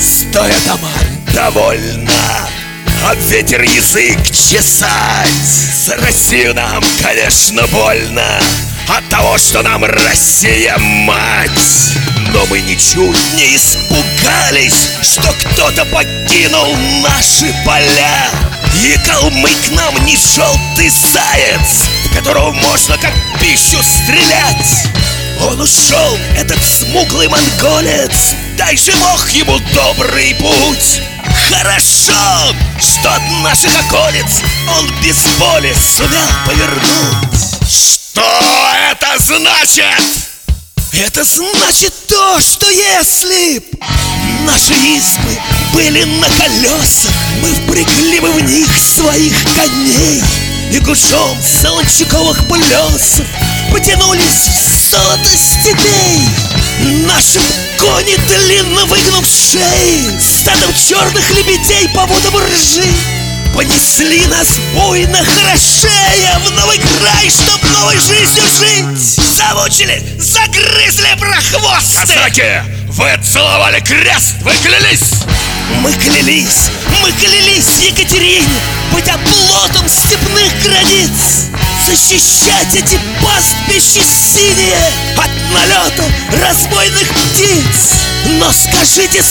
Стоя дома, довольно об ветер язык чесать. За Россию нам, конечно, больно от того, что нам Россия мать. Но мы ничуть не испугались, что кто-то покинул наши поля. И калмык нам не желтый заяц, в которого можно как пищу стрелять. Он ушел, этот смуглый монголец, дай же Бог ему добрый путь. Хорошо, что от наших околиц он без боли сумел повернуть. Что это значит? Это значит то, что если б наши избы были на колесах, мы впрягли бы в них своих коней и гушом солончаковых плесов потянулись в золото степей. Наши кони, длинно выгнув шеи, стадом черных лебедей по водам ржи понесли нас буйно хорошея в новый край, чтоб новой жизнью жить. Замучили, загрызли прохвосты. Казаки, вы целовали крест, вы клялись? Мы клялись Екатерине быть оплотом степных границ, защищать эти пастбища синие от налета разбойных птиц. Но скажите,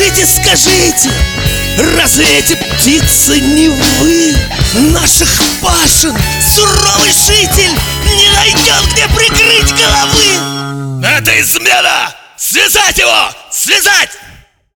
разве эти птицы не вы? Наших пашен суровый житель не найдет, где прикрыть головы. Это измена! Связать его! Связать!